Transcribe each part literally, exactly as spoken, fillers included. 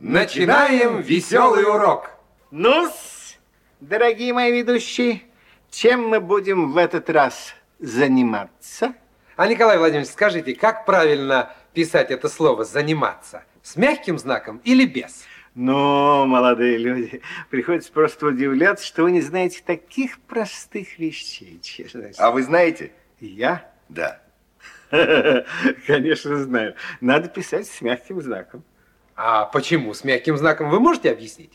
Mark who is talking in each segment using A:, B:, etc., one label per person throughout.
A: Начинаем веселый урок.
B: Ну-с, дорогие мои ведущие, чем мы будем в этот раз заниматься?
A: А, Николай Владимирович, скажите, как правильно писать это слово «заниматься»? С мягким знаком или без?
B: Ну, молодые люди, приходится просто удивляться, что вы не знаете таких простых вещей, честно.
C: А вы знаете?
B: Я?
C: Да.
B: Конечно, знаю. Надо писать с мягким знаком.
A: А почему с мягким знаком, вы можете объяснить?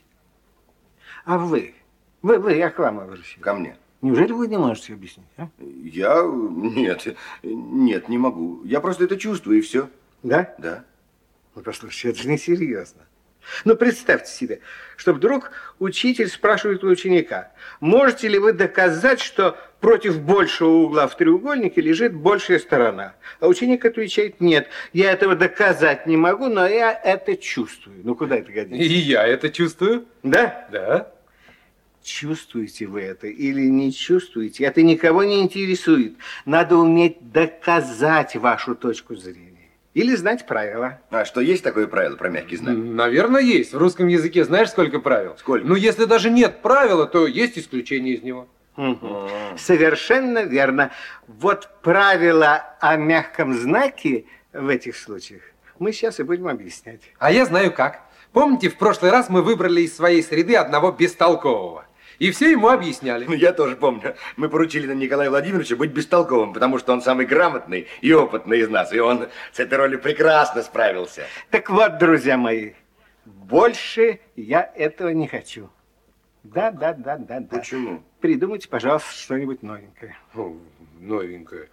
B: А вы? Вы, вы, я к вам обращаюсь.
C: Ко мне.
B: Неужели вы не можете объяснить, а?
C: Я... Нет, нет, не могу. Я просто это чувствую, и все.
B: Да?
C: Да.
B: Ну, послушайте, это же несерьезно. Ну, представьте себе, что вдруг учитель спрашивает у ученика, можете ли вы доказать, что против большего угла в треугольнике лежит большая сторона? А ученик отвечает, нет, я этого доказать не могу, но я это чувствую. Ну, куда это годится?
A: И я это чувствую.
B: Да?
A: Да.
B: Чувствуете вы это или не чувствуете, это никого не интересует. Надо уметь доказать вашу точку зрения. Или знать правила.
C: А что, есть такое правило про мягкий знак?
A: Наверное, есть. В русском языке знаешь, сколько правил?
C: Сколько?
A: Ну, если даже нет правила, то есть исключение из него.
B: Угу. Совершенно верно. Вот правила о мягком знаке в этих случаях мы сейчас и будем объяснять.
A: А я знаю как. Помните, в прошлый раз мы выбрали из своей среды одного бестолкового? И все ему объясняли.
C: Ну, я тоже помню. Мы поручили Николаю Владимировичу быть бестолковым, потому что он самый грамотный и опытный из нас. И он с этой ролью прекрасно справился.
B: Так вот, друзья мои, больше я этого не хочу. Да, да, да, да, да.
C: Почему?
B: Придумайте, пожалуйста, что-нибудь новенькое.
A: О, новенькое.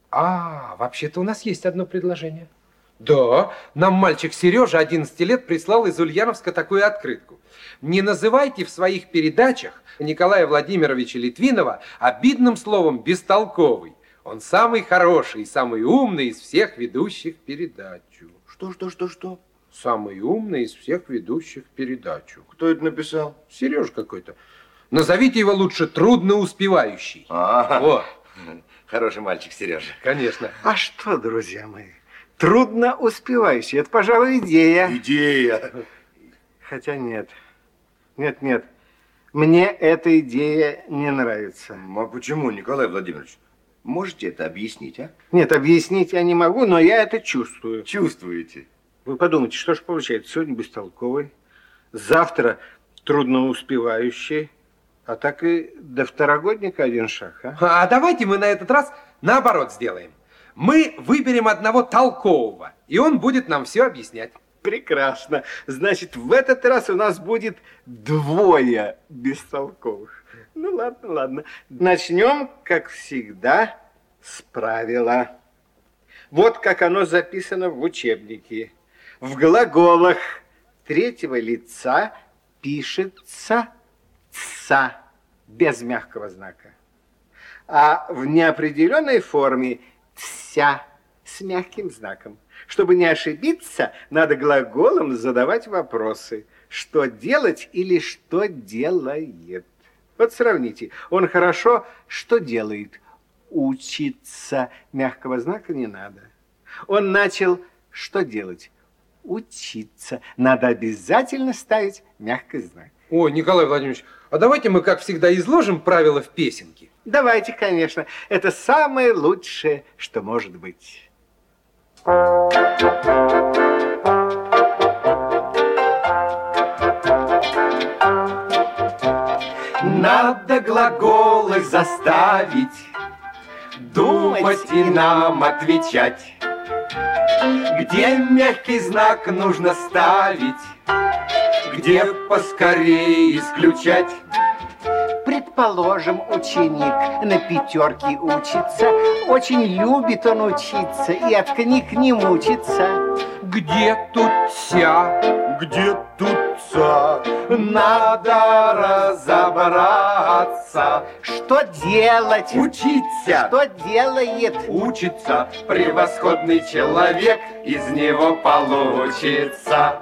A: А, вообще-то у нас есть одно предложение. Да, нам мальчик Сережа, одиннадцати лет, прислал из Ульяновска такую открытку. Не называйте в своих передачах Николая Владимировича Литвинова обидным словом «бестолковый». Он самый хороший и самый умный из всех ведущих передачу.
C: Что, что, что, что?
A: Самый умный из всех ведущих передачу.
C: Кто это написал?
A: Сереж какой-то. Назовите его лучше трудноуспевающий.
C: А,
A: вот.
C: Хороший мальчик Сережа.
A: Конечно.
B: А что, друзья мои? Трудно успевающий. Это, пожалуй, идея.
C: Идея.
B: Хотя нет. Нет, нет. Мне эта идея не нравится.
C: А почему, Николай Владимирович? Можете это объяснить, а?
B: Нет, объяснить я не могу, но я это чувствую.
C: Чувствуете?
B: Вы подумайте, что же получается? Сегодня бестолковый, завтра трудноуспевающий, а так и до второгодника один шаг, а?
A: А давайте мы на этот раз наоборот сделаем. Мы выберем одного толкового, и он будет нам все объяснять.
B: Прекрасно. Значит, в этот раз у нас будет двое бестолковых. Ну, ладно, ладно. Начнем, как всегда, с правила. Вот как оно записано в учебнике. В глаголах третьего лица пишется «ца» без мягкого знака. А в неопределенной форме «ся» с мягким знаком. Чтобы не ошибиться, надо глаголом задавать вопросы. Что делать или что делает? Вот сравните. Он хорошо что делает? Учится. Мягкого знака не надо. Он начал что делать? Учиться. Надо обязательно ставить мягкий знак.
A: Ой, Николай Владимирович, а давайте мы, как всегда, изложим правила в песенке.
B: Давайте, конечно. Это самое лучшее, что может быть.
A: Надо глаголы заставить думать и нам отвечать. Где мягкий знак нужно ставить, где поскорее исключать.
B: Предположим, ученик на пятерке учится, очень любит он учиться и от книг не мучится.
A: Где тут ся?
C: Где тут ца?
A: Надо разобраться.
B: Что делать?
A: Учиться.
B: Что делает?
A: Учится превосходный человек, из него получится.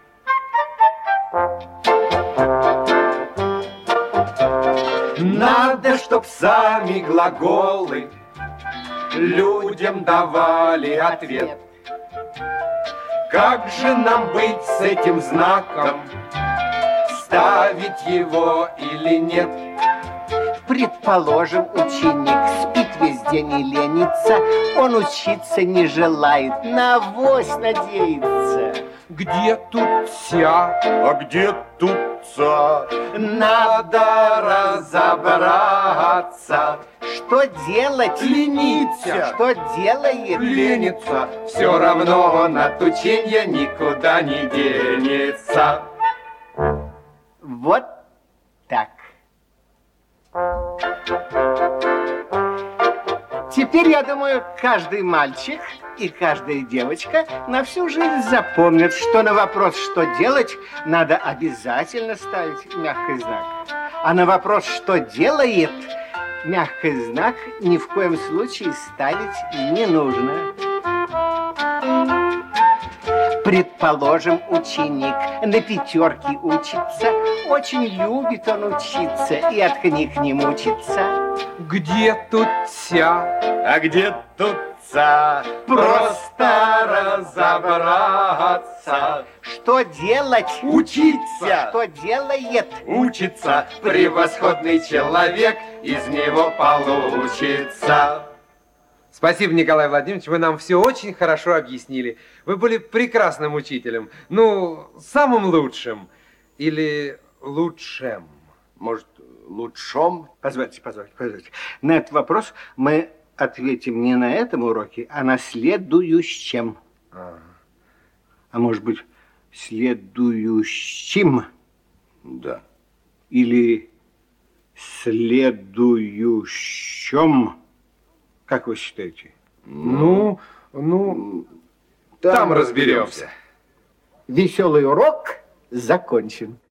A: Надо, чтоб сами глаголы людям давали ответ. Как же нам быть с этим знаком? Ставить его или нет?
B: Предположим, ученик спит весь день и ленится, он учиться не желает, на авось надеется.
A: Где тут ся?
C: А где тут ца?
A: Надо разобраться.
B: Что делать?
A: Лениться.
B: Что делает?
A: Ленится. Все равно он от ученья никуда не денется.
B: Вот так. Теперь, я думаю, каждый мальчик и каждая девочка на всю жизнь запомнят, что на вопрос, что делать, надо обязательно ставить мягкий знак. А на вопрос, что делает, мягкий знак ни в коем случае ставить не нужно. Предположим, ученик на пятерке учится, очень любит он учиться и от книг не мучится.
A: Где тут ся?
C: А где тут ца?
A: Просто разобраться.
B: Что делать?
A: Учиться.
B: Что делает?
A: Учится. Превосходный человек из него получится. Спасибо, Николай Владимирович, вы нам все очень хорошо объяснили. Вы были прекрасным учителем. Ну, самым лучшим. Или лучшим.
C: Может, лучшом?
B: Позвольте, позвольте, позвольте. На этот вопрос мы ответим не на этом уроке, а на следующем.
A: А,
B: а может быть, следующим?
C: Да.
B: Или следующем? Как вы считаете?
A: ну, ну, там разберемся.
B: Веселый урок закончен.